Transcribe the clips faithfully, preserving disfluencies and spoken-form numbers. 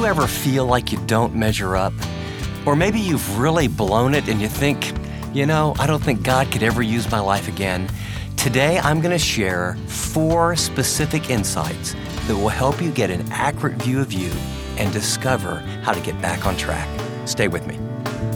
ever feel like you don't measure up? Or maybe you've really blown it and you think, you know, I don't think God could ever use my life again. Today, I'm going to share four specific insights that will help you get an accurate view of you and discover how to get back on track. Stay with me.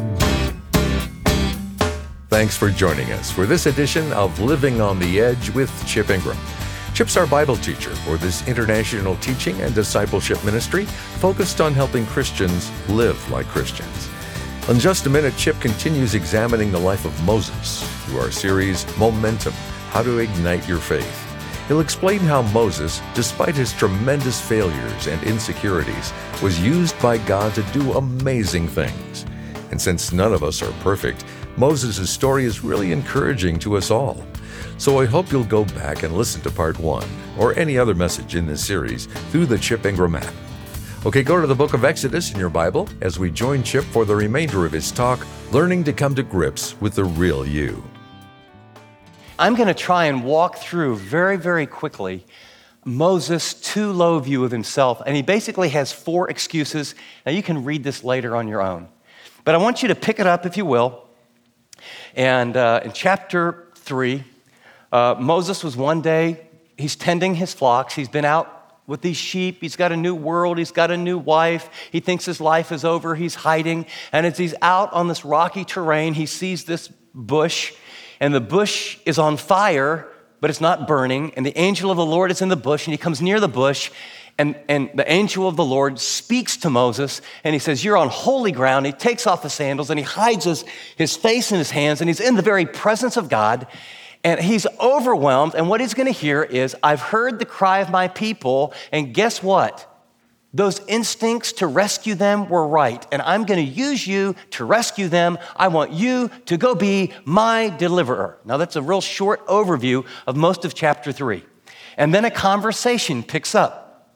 Thanks for joining us for this edition of Living on the Edge with Chip Ingram. Chip's our Bible teacher for this international teaching and discipleship ministry focused on helping Christians live like Christians. In just a minute, Chip continues examining the life of Moses through our series, Momentum, How to Ignite Your Faith. He'll explain how Moses, despite his tremendous failures and insecurities, was used by God to do amazing things. And since none of us are perfect, Moses' story is really encouraging to us all. So I hope you'll go back and listen to part one or any other message in this series through the Chip Ingram app. Okay, go to the book of Exodus in your Bible as we join Chip for the remainder of his talk, Learning to Come to Grips with the Real You. I'm going to try and walk through very, very quickly Moses' too low view of himself. And he basically has four excuses. Now, you can read this later on your own. But I want you to pick it up, if you will. And uh, in chapter three, uh, Moses was one day, he's tending his flocks. He's been out with these sheep. He's got a new world. He's got a new wife. He thinks his life is over. He's hiding. And as he's out on this rocky terrain, he sees this bush. And the bush is on fire, but it's not burning. And the angel of the Lord is in the bush. And he comes near the bush. And, and the angel of the Lord speaks to Moses, and he says, you're on holy ground. He takes off the sandals, and he hides his, his face in his hands, and he's in the very presence of God, and he's overwhelmed, and what he's going to hear is, I've heard the cry of my people, and guess what? Those instincts to rescue them were right, and I'm going to use you to rescue them. I want you to go be my deliverer. Now, that's a real short overview of most of chapter three. And then a conversation picks up.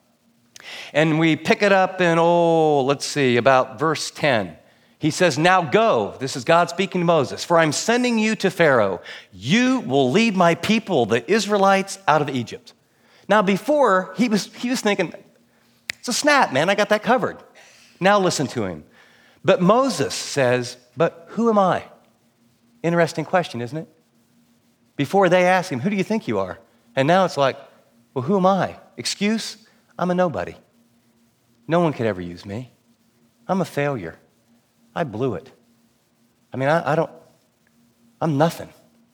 And we pick it up in, oh, let's see, about verse ten. He says, now go. This is God speaking to Moses. For I'm sending you to Pharaoh. You will lead my people, the Israelites, out of Egypt. Now before, he was, he was thinking, it's a snap, man. I got that covered. Now listen to him. But Moses says, but who am I? Interesting question, isn't it? Before they ask him, who do you think you are? And now it's like, well, who am I? Excuse? I'm a nobody. No one could ever use me. I'm a failure. I blew it. I mean, I, I don't, I'm nothing.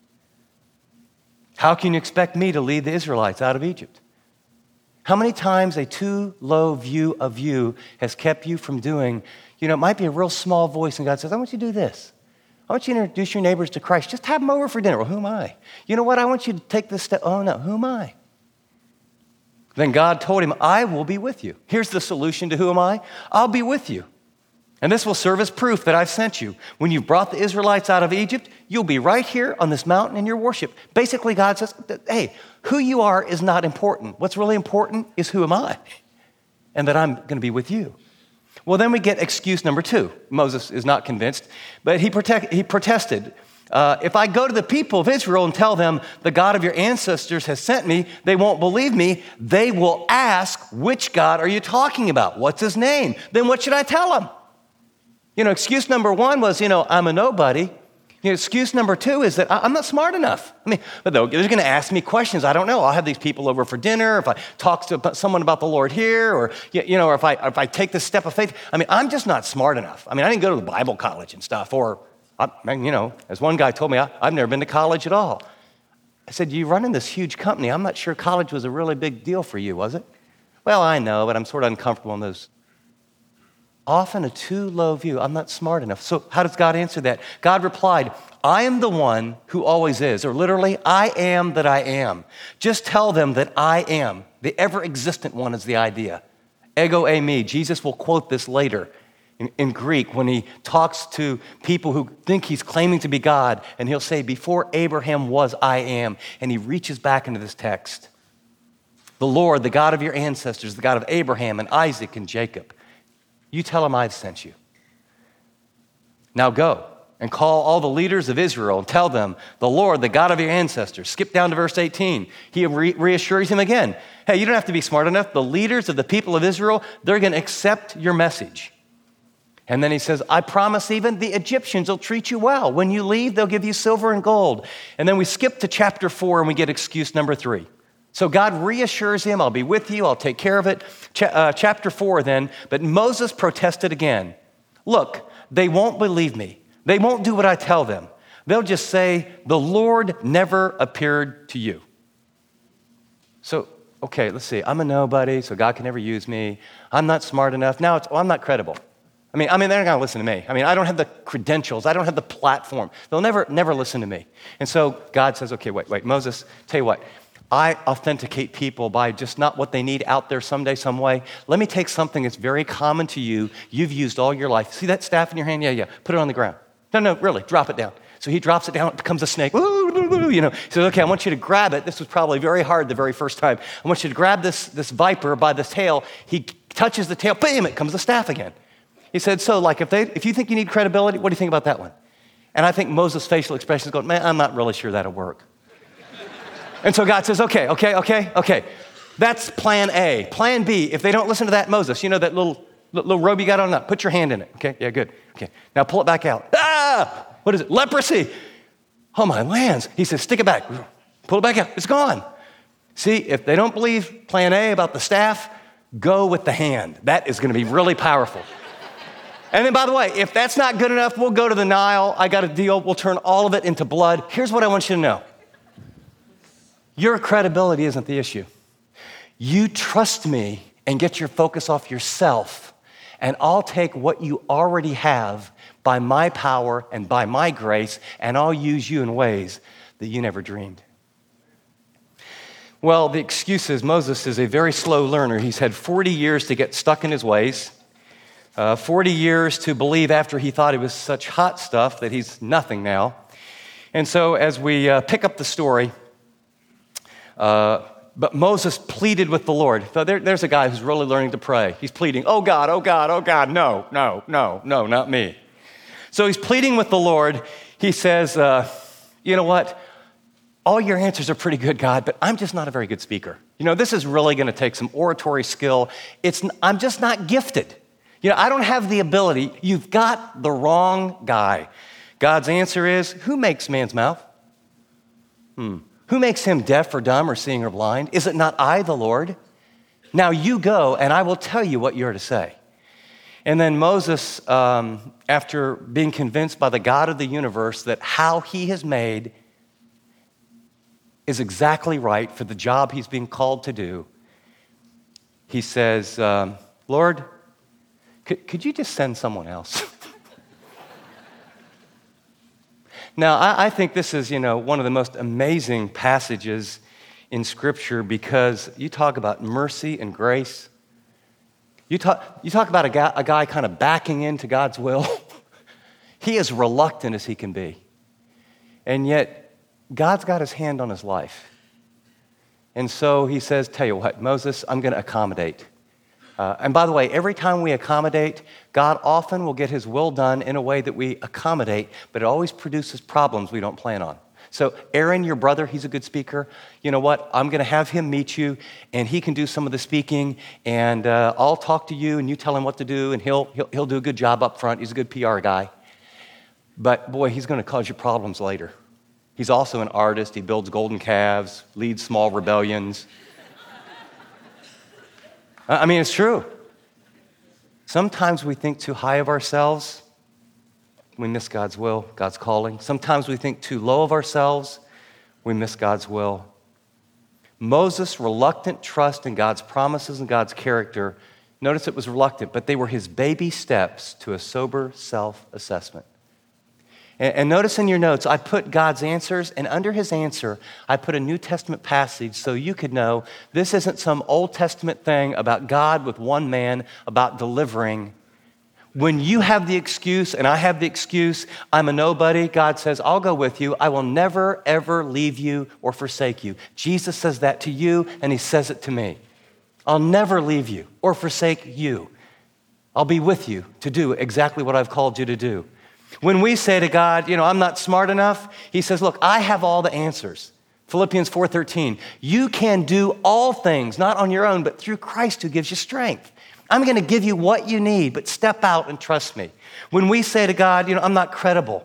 How can you expect me to lead the Israelites out of Egypt? How many times a too low view of you has kept you from doing, you know, it might be a real small voice and God says, I want you to do this. I want you to introduce your neighbors to Christ. Just have them over for dinner. Well, who am I? You know what? I want you to take this step. Oh, no, who am I? Then God told him, I will be with you. Here's the solution to who am I? I'll be with you. And this will serve as proof that I've sent you. When you've brought the Israelites out of Egypt, you'll be right here on this mountain in your worship. Basically, God says, hey, who you are is not important. What's really important is who am I? And that I'm going to be with you. Well, then we get excuse number two. Moses is not convinced, but he, protect, he protested. Uh, if I go to the people of Israel and tell them the God of your ancestors has sent me, they won't believe me. They will ask, which God are you talking about? What's his name? Then what should I tell them? You know, excuse number one was, you know, I'm a nobody. You know, excuse number two is that I'm not smart enough. I mean, but they're going to ask me questions. I don't know. I'll have these people over for dinner. If I talk to someone about the Lord here, or, you know, or if I, if I take this step of faith, I mean, I'm just not smart enough. I mean, I didn't go to the Bible college and stuff, or, I, you know, as one guy told me, I, I've never been to college at all. I said, you run in this huge company. I'm not sure college was a really big deal for you, was it? Well, I know, but I'm sort of uncomfortable in those. Often a too low view. I'm not smart enough. So how does God answer that? God replied, I am the one who always is, or literally, I am that I am. Just tell them that I am. The ever-existent one is the idea. Ego eimi. Jesus will quote this later in, in Greek when he talks to people who think he's claiming to be God, and he'll say, before Abraham was, I am. And he reaches back into this text. The Lord, the God of your ancestors, the God of Abraham and Isaac and Jacob. You tell him I've sent you. Now go and call all the leaders of Israel and tell them, the Lord, the God of your ancestors. Skip down to verse eighteen. He re- reassures him again. Hey, you don't have to be smart enough. The leaders of the people of Israel, they're going to accept your message. And then he says, I promise even the Egyptians will treat you well. When you leave, they'll give you silver and gold. And then we skip to chapter four and we get excuse number three. So God reassures him, I'll be with you, I'll take care of it. Ch- uh, chapter four then, but Moses protested again. Look, they won't believe me. They won't do what I tell them. They'll just say, the Lord never appeared to you. So, okay, let's see. I'm a nobody, so God can never use me. I'm not smart enough. Now it's, well, I'm not credible. I mean, I mean, they're not going to listen to me. I mean, I don't have the credentials. I don't have the platform. They'll never, never listen to me. And so God says, okay, wait, wait, Moses, tell you what. I authenticate people by just not what they need out there someday, some way. Let me take something that's very common to you, you've used all your life. See that staff in your hand? Yeah, yeah. Put it on the ground. No, no, really, drop it down. So he drops it down, it becomes a snake. You know, he says, okay, I want you to grab it. This was probably very hard the very first time. I want you to grab this, this viper by the tail. He touches the tail, bam, it comes the staff again. He said, so like if they, if you think you need credibility, what do you think about that one? And I think Moses' facial expression is going, man, I'm not really sure that'll work. And so God says, okay, okay, okay, okay. That's plan A. Plan B, if they don't listen to that, Moses, you know that little little robe you got on? Up, put your hand in it, okay? Yeah, good. Okay, now pull it back out. Ah, what is it? Leprosy. Oh, my lands. He says, stick it back. Pull it back out. It's gone. See, if they don't believe plan A about the staff, go with the hand. That is going to be really powerful. And then, by the way, if that's not good enough, we'll go to the Nile. I got a deal. We'll turn all of it into blood. Here's what I want you to know. Your credibility isn't the issue. You trust me and get your focus off yourself, and I'll take what you already have by my power and by my grace, and I'll use you in ways that you never dreamed. Well, the excuse is Moses is a very slow learner. He's had forty years to get stuck in his ways, uh, forty years to believe after he thought he was such hot stuff that he's nothing now. And so as we uh, pick up the story, Uh, but Moses pleaded with the Lord. So there, there's a guy who's really learning to pray. He's pleading, oh God, oh God, oh God, no, no, no, no, not me. So he's pleading with the Lord. He says, uh, you know what? All your answers are pretty good, God, but I'm just not a very good speaker. You know, this is really going to take some oratory skill. It's, I'm just not gifted. You know, I don't have the ability. You've got the wrong guy. God's answer is, who makes man's mouth? Hmm. Who makes him deaf or dumb or seeing or blind? Is it not I, the Lord? Now you go, and I will tell you what you're to say. And then Moses, um, after being convinced by the God of the universe that how he has made is exactly right for the job he's being called to do, he says, um, Lord, could, could you just send someone else? Now, I, I think this is, you know, one of the most amazing passages in Scripture because you talk about mercy and grace. You talk, you talk about a guy, a guy kind of backing into God's will. He is reluctant as he can be. And yet, God's got his hand on his life. And so he says, tell you what, Moses, I'm going to accommodate. Uh, and by the way, every time we accommodate, God often will get his will done in a way that we accommodate, but it always produces problems we don't plan on. So Aaron, your brother, he's a good speaker. You know what? I'm going to have him meet you, and he can do some of the speaking, and uh, I'll talk to you, and you tell him what to do, and he'll, he'll, he'll do a good job up front. He's a good P R guy. But boy, he's going to cause you problems later. He's also an artist. He builds golden calves, leads small rebellions. I mean, it's true. Sometimes we think too high of ourselves. We miss God's will, God's calling. Sometimes we think too low of ourselves. We miss God's will. Moses' reluctant trust in God's promises and God's character, notice it was reluctant, but they were his baby steps to a sober self-assessment. And notice in your notes, I put God's answers, and under his answer, I put a New Testament passage so you could know this isn't some Old Testament thing about God with one man, about delivering. When you have the excuse, and I have the excuse, I'm a nobody, God says, I'll go with you. I will never, ever leave you or forsake you. Jesus says that to you, and he says it to me. I'll never leave you or forsake you. I'll be with you to do exactly what I've called you to do. When we say to God, you know, I'm not smart enough, he says, look, I have all the answers. Philippians four thirteen, you can do all things, not on your own, but through Christ who gives you strength. I'm going to give you what you need, but step out and trust me. When we say to God, you know, I'm not credible,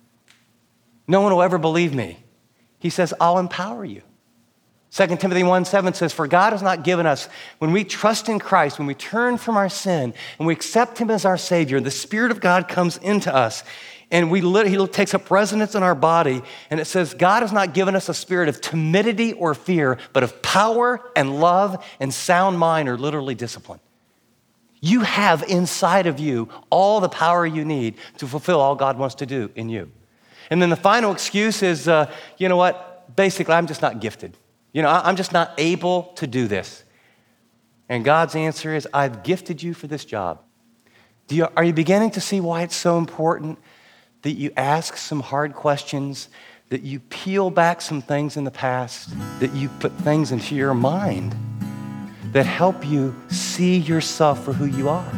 no one will ever believe me, he says, I'll empower you. Second Timothy one seven says, for God has not given us, when we trust in Christ, when we turn from our sin and we accept him as our Savior, the Spirit of God comes into us and we he takes up residence in our body. And it says, God has not given us a spirit of timidity or fear, but of power and love and sound mind, or literally discipline. You have inside of you all the power you need to fulfill all God wants to do in you. And then the final excuse is, uh, you know what? Basically, I'm just not gifted. You know, I'm just not able to do this. And God's answer is, I've gifted you for this job. Do you, are you beginning to see why it's so important that you ask some hard questions, that you peel back some things in the past, that you put things into your mind that help you see yourself for who you are?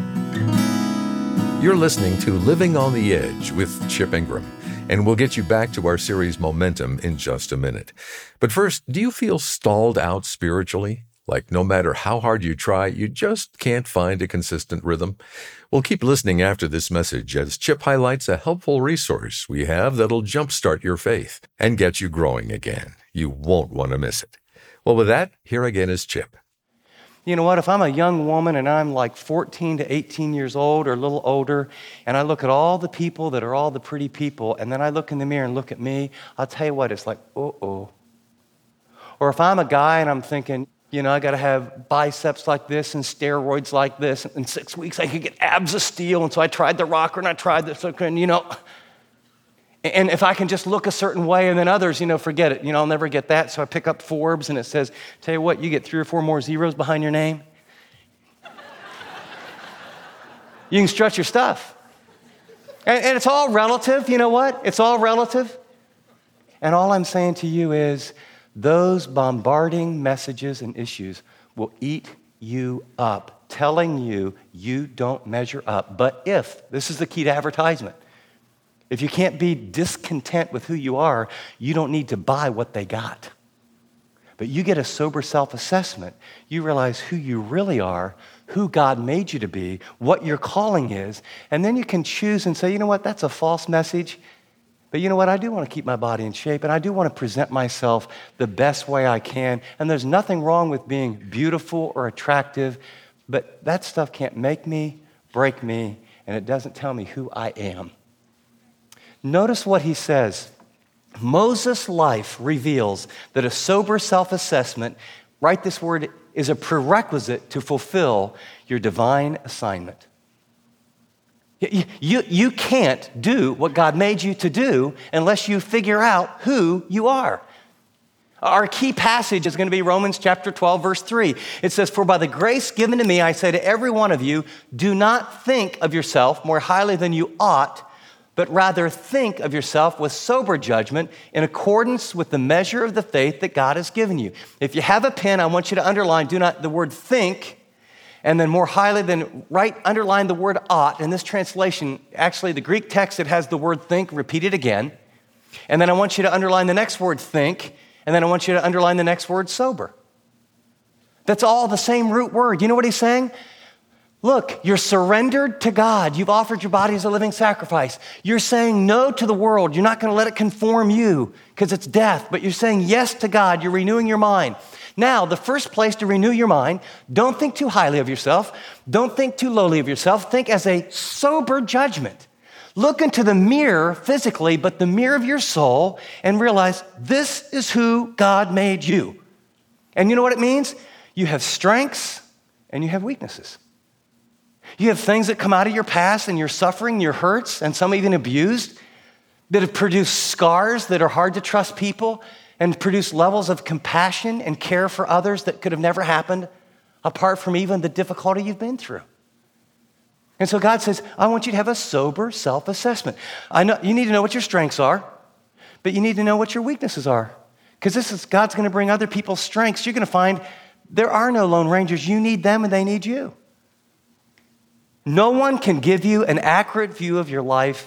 You're listening to Living on the Edge with Chip Ingram, and we'll get you back to our series Momentum in just a minute. But first, do you feel stalled out spiritually? Like no matter how hard you try, you just can't find a consistent rhythm? Well, keep listening after this message as Chip highlights a helpful resource we have that'll jumpstart your faith and get you growing again. You won't want to miss it. Well, with that, here again is Chip. You know what? If I'm a young woman and I'm like fourteen to eighteen years old or a little older, and I look at all the people that are all the pretty people, and then I look in the mirror and look at me, I'll tell you what, it's like, uh-oh. Or if I'm a guy and I'm thinking, you know, I got to have biceps like this and steroids like this. In six weeks, I could get abs of steel. And so I tried the rocker and I tried this, and, you know. And if I can just look a certain way, and then others, you know, forget it. You know, I'll never get that. So I pick up Forbes and it says, tell you what, you get three or four more zeros behind your name. You can strut your stuff. And, and it's all relative. You know what? It's all relative. And all I'm saying to you is, those bombarding messages and issues will eat you up, telling you you don't measure up. But if, this is the key to advertisement, if you can't be discontent with who you are, you don't need to buy what they got. But you get a sober self-assessment, you realize who you really are, who God made you to be, what your calling is, and then you can choose and say, you know what, that's a false message. But you know what? I do want to keep my body in shape, and I do want to present myself the best way I can. And there's nothing wrong with being beautiful or attractive, but that stuff can't make me, break me, and it doesn't tell me who I am. Notice what he says. Moses' life reveals that a sober self-assessment, write this word, is a prerequisite to fulfill your divine assignment. You, you, you can't do what God made you to do unless you figure out who you are. Our key passage is going to be Romans chapter twelve, verse three. It says, for by the grace given to me, I say to every one of you, do not think of yourself more highly than you ought, but rather think of yourself with sober judgment in accordance with the measure of the faith that God has given you. If you have a pen, I want you to underline, do not the word think, and then more highly than, right, underline the word ought. In this translation, actually the Greek text, it has the word think repeated again. And then I want you to underline the next word think, and then I want you to underline the next word sober. That's all the same root word. You know what he's saying? Look, you're surrendered to God. You've offered your body as a living sacrifice. You're saying no to the world. You're not going to let it conform you because it's death, but you're saying yes to God. You're renewing your mind. Now, the first place to renew your mind, don't think too highly of yourself. Don't think too lowly of yourself. Think as a sober judgment. Look into the mirror physically, but the mirror of your soul, and realize this is who God made you. And you know what it means? You have strengths and you have weaknesses. You have things that come out of your past and your suffering, your hurts, and some even abused, that have produced scars that are hard to trust people, and produce levels of compassion and care for others that could have never happened apart from even the difficulty you've been through. And so God says, I want you to have a sober self-assessment. I know you need to know what your strengths are, but you need to know what your weaknesses are. Because this is God's going to bring other people's strengths. You're going to find there are no Lone Rangers. You need them and they need you. No one can give you an accurate view of your life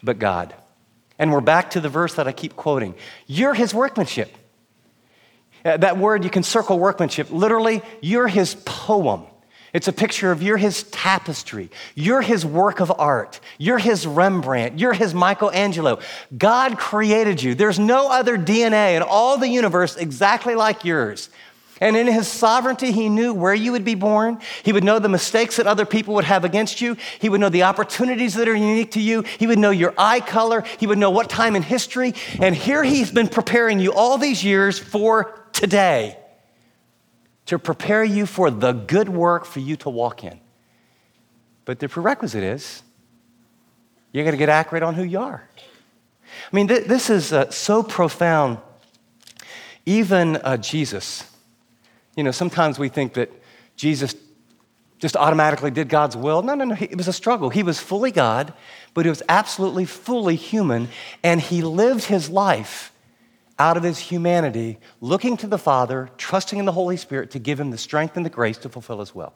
but God. And we're back to the verse that I keep quoting. You're his workmanship. Uh, that word, you can circle workmanship. Literally, you're his poem. It's a picture of you're his tapestry. You're his work of art. You're his Rembrandt. You're his Michelangelo. God created you. There's no other D N A in all the universe exactly like yours. And in his sovereignty, he knew where you would be born. He would know the mistakes that other people would have against you. He would know the opportunities that are unique to you. He would know your eye color. He would know what time in history. And here he's been preparing you all these years for today, to prepare you for the good work for you to walk in. But the prerequisite is you got to get accurate on who you are. I mean, th- this is uh, so profound. Even uh, Jesus, you know, sometimes we think that Jesus just automatically did God's will. No, no, no. It was a struggle. He was fully God, but he was absolutely fully human, and he lived his life out of his humanity, looking to the Father, trusting in the Holy Spirit to give him the strength and the grace to fulfill his will.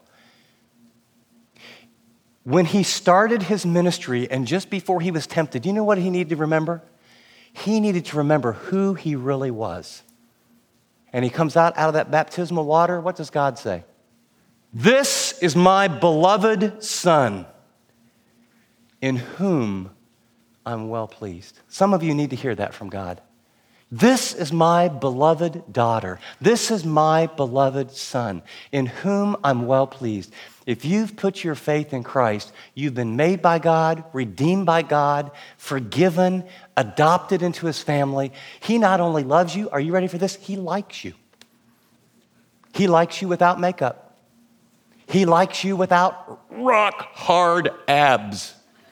When he started his ministry and just before he was tempted, you know what he needed to remember? He needed to remember who he really was. And he comes out, out of that baptismal water. What does God say? This is my beloved Son, in whom I'm well pleased. Some of you need to hear that from God. This is my beloved daughter. This is my beloved son, in whom I'm well pleased. If you've put your faith in Christ, you've been made by God, redeemed by God, forgiven, adopted into his family. He not only loves you, are you ready for this? He likes you. He likes you without makeup. He likes you without rock hard abs.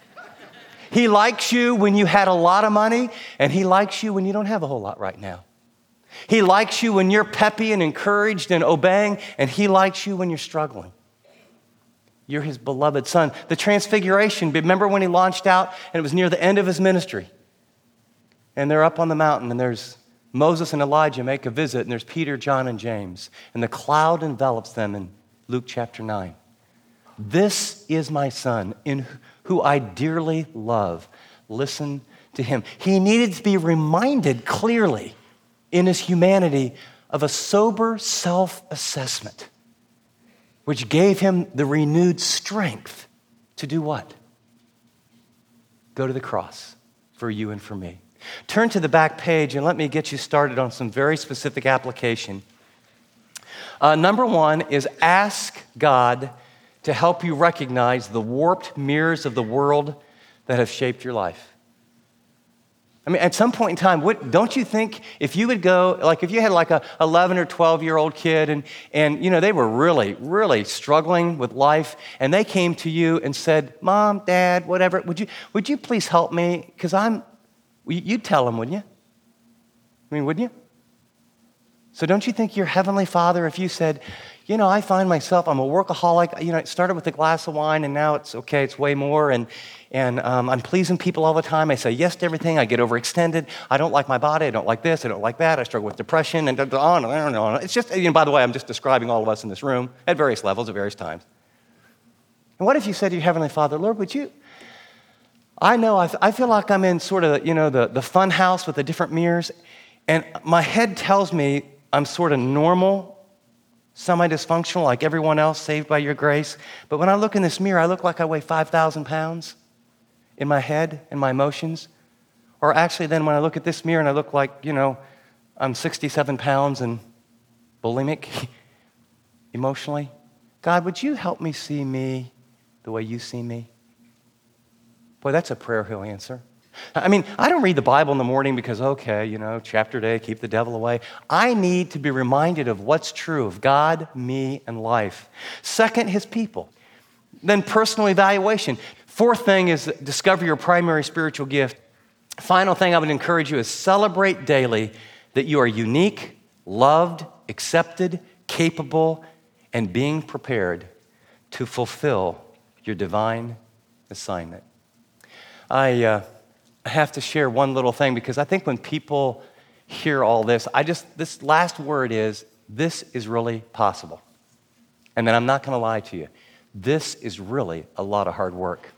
He likes you when you had a lot of money, and he likes you when you don't have a whole lot right now. He likes you when you're peppy and encouraged and obeying, and he likes you when you're struggling. You're his beloved son. The Transfiguration, remember when he launched out, and it was near the end of his ministry? And they're up on the mountain, and there's Moses and Elijah make a visit, and there's Peter, John, and James. And the cloud envelops them in Luke chapter nine. This is my son, in who I dearly love. Listen to him. He needed to be reminded clearly in his humanity of a sober self-assessment, which gave him the renewed strength to do what? Go to the cross for you and for me. Turn to the back page and let me get you started on some very specific application. Uh, number one is ask God to help you recognize the warped mirrors of the world that have shaped your life. I mean, at some point in time, what, don't you think if you would go, like if you had like a eleven or twelve-year-old kid and, and, you know, they were really, really struggling with life, and they came to you and said, Mom, Dad, whatever, would you, would you please help me? Because I'm, you'd tell them, wouldn't you? I mean, wouldn't you? So don't you think your Heavenly Father, if you said, you know, I find myself, I'm a workaholic. You know, it started with a glass of wine, and now it's okay, it's way more. And and um, I'm pleasing people all the time. I say yes to everything. I get overextended. I don't like my body. I don't like this. I don't like that. I struggle with depression, and on and on and on. It's just, you know, by the way, I'm just describing all of us in this room at various levels at various times. And what if you said to your Heavenly Father, Lord, would you, I know, I, I feel like I'm in sort of, you know, the, the fun house with the different mirrors, and my head tells me I'm sort of normal, semi-dysfunctional like everyone else, saved by your grace. But when I look in this mirror, I look like I weigh five thousand pounds in my head and my emotions. Or actually then when I look at this mirror and I look like, you know, I'm sixty-seven pounds and bulimic emotionally. God, would you help me see me the way you see me? Boy, that's a prayer he'll answer. I mean, I don't read the Bible in the morning because, okay, you know, chapter day, keep the devil away. I need to be reminded of what's true of God, me, and life. Second, his people. Then personal evaluation. Fourth thing is discover your primary spiritual gift. Final thing I would encourage you is celebrate daily that you are unique, loved, accepted, capable, and being prepared to fulfill your divine assignment. I... Uh, I have to share one little thing because I think when people hear all this, I just, this last word is, this is really possible. And then I'm not going to lie to you. This is really a lot of hard work.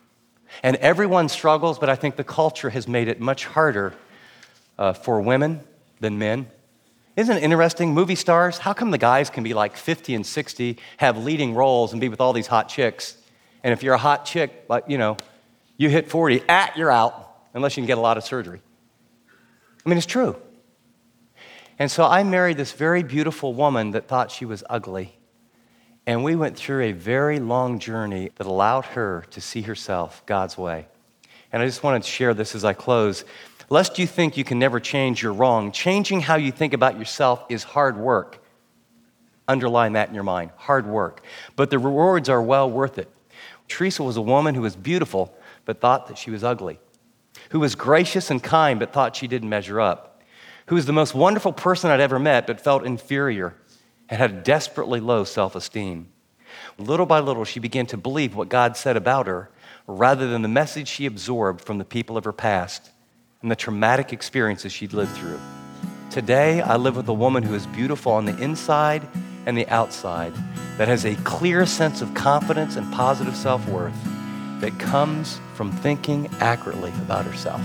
And everyone struggles, but I think the culture has made it much harder uh, for women than men. Isn't it interesting? Movie stars, how come the guys can be like fifty and sixty, have leading roles, and be with all these hot chicks? And if you're a hot chick, like, you know, you hit forty, ah, you're out, unless you can get a lot of surgery. I mean, it's true. And so I married this very beautiful woman that thought she was ugly. And we went through a very long journey that allowed her to see herself God's way. And I just wanted to share this as I close. Lest you think you can never change, you're wrong. Changing how you think about yourself is hard work. Underline that in your mind, hard work. But the rewards are well worth it. Teresa was a woman who was beautiful, but thought that she was ugly. Who was gracious and kind, but thought she didn't measure up. Who was the most wonderful person I'd ever met, but felt inferior and had desperately low self-esteem. Little by little, she began to believe what God said about her, rather than the message she absorbed from the people of her past and the traumatic experiences she'd lived through. Today, I live with a woman who is beautiful on the inside and the outside, that has a clear sense of confidence and positive self-worth that comes from thinking accurately about herself.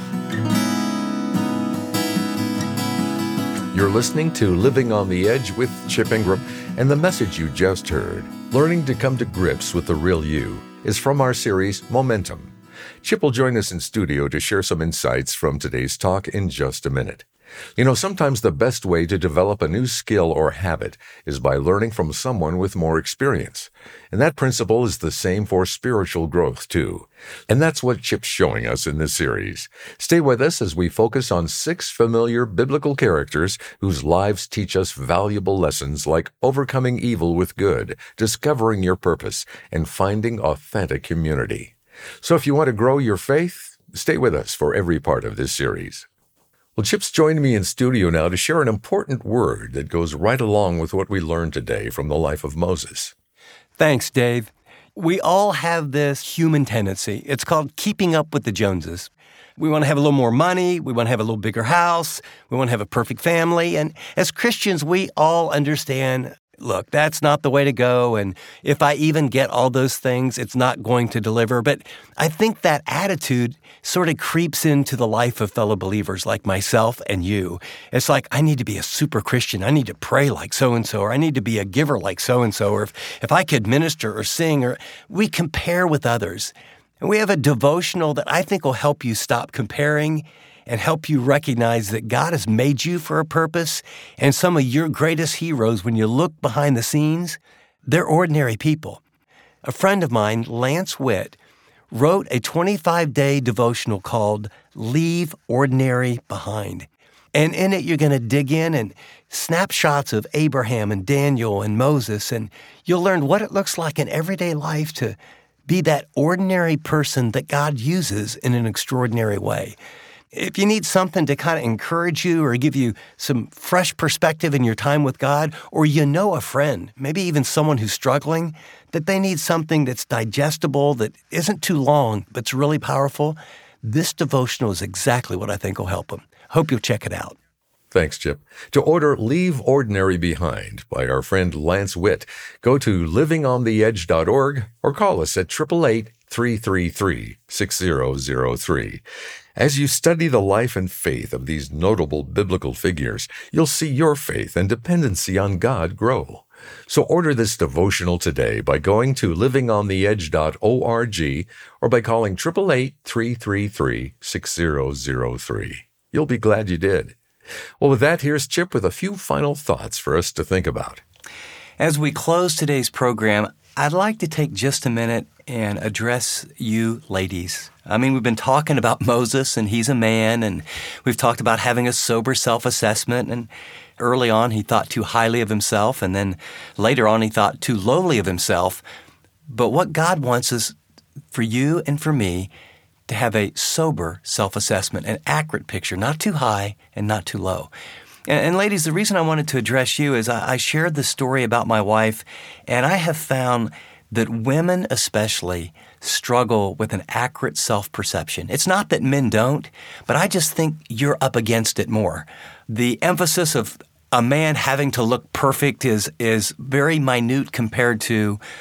You're listening to Living on the Edge with Chip Ingram, and the message you just heard, learning to come to grips with the real you, is from our series, Momentum. Chip will join us in studio to share some insights from today's talk in just a minute. You know, sometimes the best way to develop a new skill or habit is by learning from someone with more experience. And that principle is the same for spiritual growth, too. And that's what Chip's showing us in this series. Stay with us as we focus on six familiar biblical characters whose lives teach us valuable lessons like overcoming evil with good, discovering your purpose, and finding authentic community. So if you want to grow your faith, stay with us for every part of this series. Well, Chip's joined me in studio now to share an important word that goes right along with what we learned today from the life of Moses. Thanks, Dave. We all have this human tendency. It's called keeping up with the Joneses. We want to have a little more money. We want to have a little bigger house. We want to have a perfect family. And as Christians, we all understand, look, that's not the way to go. And if I even get all those things, it's not going to deliver. But I think that attitude sort of creeps into the life of fellow believers like myself and you. It's like, I need to be a super Christian. I need to pray like so-and-so, or I need to be a giver like so-and-so, or if, if I could minister or sing, or we compare with others. And we have a devotional that I think will help you stop comparing and help you recognize that God has made you for a purpose. And some of your greatest heroes, when you look behind the scenes, they're ordinary people. A friend of mine, Lance Witt, wrote a twenty-five day devotional called Leave Ordinary Behind. And in it, you're going to dig in and snapshots of Abraham and Daniel and Moses, and you'll learn what it looks like in everyday life to be that ordinary person that God uses in an extraordinary way. If you need something to kind of encourage you or give you some fresh perspective in your time with God, or you know a friend, maybe even someone who's struggling, that they need something that's digestible, that isn't too long, but's really powerful, this devotional is exactly what I think will help them. Hope you'll check it out. Thanks, Chip. To order Leave Ordinary Behind by our friend Lance Witt, go to living on the edge dot org or call us at eight eight eight, three three three, six zero zero three. As you study the life and faith of these notable biblical figures, you'll see your faith and dependency on God grow. So order this devotional today by going to living on the edge dot org or by calling eight eight eight, three three three, six zero zero three. You'll be glad you did. Well, with that, here's Chip with a few final thoughts for us to think about. As we close today's program, I'd like to take just a minute and address you ladies. I mean, we've been talking about Moses, and he's a man, and we've talked about having a sober self-assessment, and early on he thought too highly of himself, and then later on he thought too lowly of himself. But what God wants is for you and for me to have a sober self-assessment, an accurate picture, not too high and not too low. And, and ladies, the reason I wanted to address you is I, I shared the story about my wife, and I have found that women especially struggle with an accurate self-perception. It's not that men don't, but I just think you're up against it more. The emphasis of a man having to look perfect is, is very minute compared to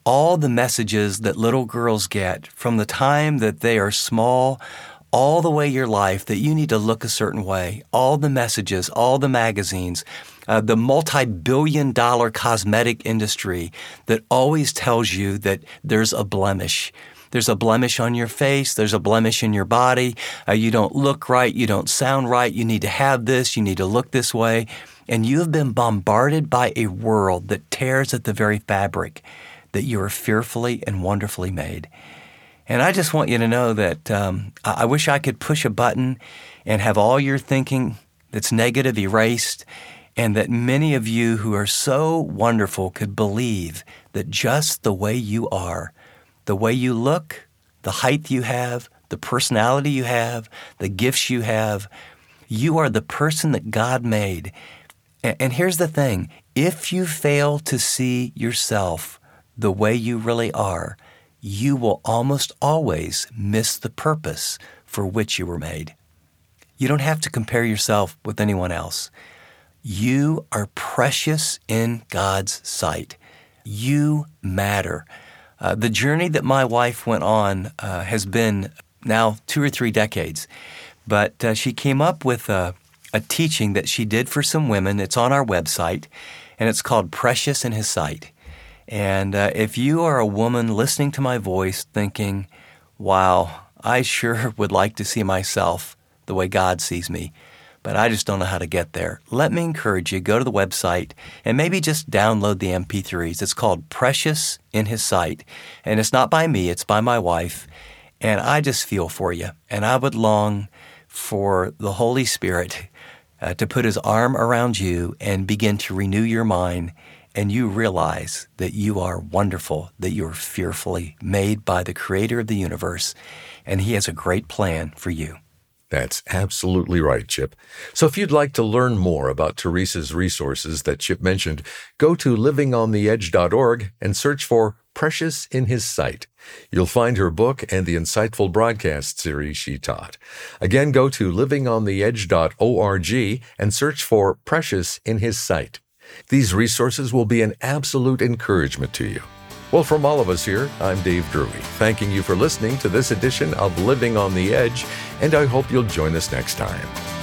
all the messages that little girls get from the time that they are small all the way your life that you need to look a certain way, all the messages, all the magazines, uh, the multi-billion dollar cosmetic industry that always tells you that there's a blemish. There's a blemish on your face. There's a blemish in your body. Uh, you don't look right. You don't sound right. You need to have this. You need to look this way. And you have been bombarded by a world that tears at the very fabric that you are fearfully and wonderfully made. And I just want you to know that um, I wish I could push a button and have all your thinking that's negative erased, and that many of you who are so wonderful could believe that just the way you are, the way you look, the height you have, the personality you have, the gifts you have, you are the person that God made. And here's the thing, if you fail to see yourself the way you really are, you will almost always miss the purpose for which you were made. You don't have to compare yourself with anyone else. You are precious in God's sight. You matter. Uh, the journey that my wife went on uh, has been now two or three decades, but uh, she came up with a, a teaching that she did for some women. It's on our website, and it's called Precious in His Sight. And uh, if you are a woman listening to my voice thinking, wow, I sure would like to see myself the way God sees me, but I just don't know how to get there, let me encourage you, go to the website and maybe just download the M P threes. It's called Precious in His Sight. And it's not by me, it's by my wife. And I just feel for you. And I would long for the Holy Spirit uh, to put His arm around you and begin to renew your mind, and you realize that you are wonderful, that you are fearfully made by the Creator of the universe, and He has a great plan for you. That's absolutely right, Chip. So if you'd like to learn more about Teresa's resources that Chip mentioned, go to living on the edge dot org and search for Precious in His Sight. You'll find her book and the insightful broadcast series she taught. Again, go to living on the edge dot org and search for Precious in His Sight. These resources will be an absolute encouragement to you. Well, from all of us here, I'm Dave Drury, thanking you for listening to this edition of Living on the Edge, and I hope you'll join us next time.